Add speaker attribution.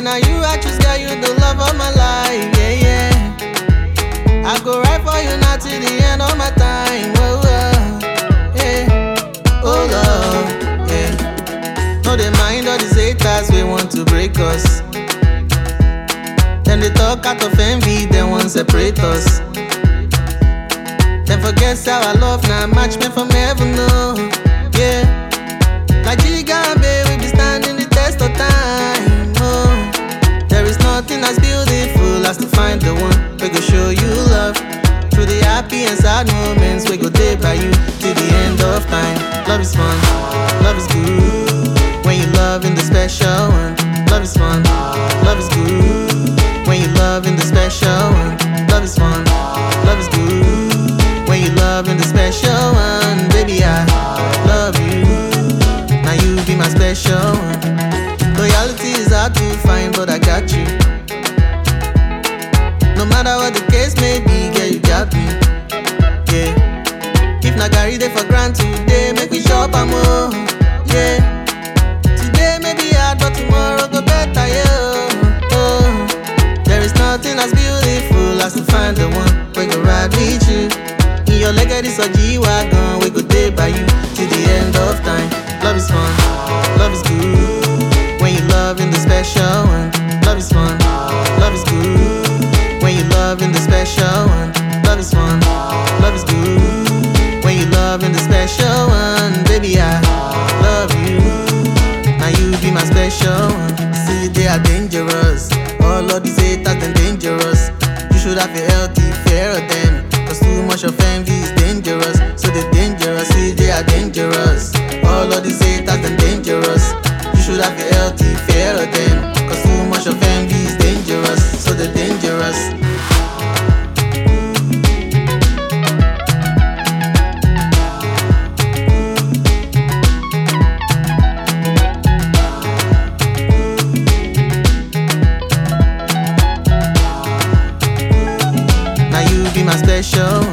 Speaker 1: now you I choose, girl, you the love of my life, yeah, yeah. I go right for you now till the end of my time, oh, oh, yeah. Oh, love, yeah. No, they mind all these haters, we want to break us. Then they talk out of envy, they want separate us. Then forget how I love now, match me from heaven, no, yeah. Like Giga and baby, we be standing the test of time, oh. There is nothing as beautiful as to find the one we go show you love. Through the happy and sad moments, we go day by you till the end of time. Love is fun, love is good. When you love in the special one, love is fun, love is good. When you love in the special one, love is fun, love is good. When you love in the special one, baby, I love you. Now you be my special one. Loyalty is hard to find, but I got you. No matter what the case may be, girl, you got me, yeah. If na carry dey for grand today, make we chop am oh, yeah. Today may be hard, but tomorrow go better, yeah, oh. There is nothing as beautiful as to find the one we go ride with you. In your leg of this G-Wagon, we go day by you till the end of time. Love is fun, love is good. When you love in the special one, love is fun, love is good. When you love in the special one, love is fun, love is good. When you love in the special one, baby, I love you. Now you be my special one. See, they are dangerous. All of these haters, them dangerous. You should have a healthy fear of them. Cause too much of envy is dangerous. So they dangerous, see, they are dangerous. All of these haters, them dangerous. You should have a healthy fear of them. Cause too much of envy is dangerous. So they're dangerous. Now you be my special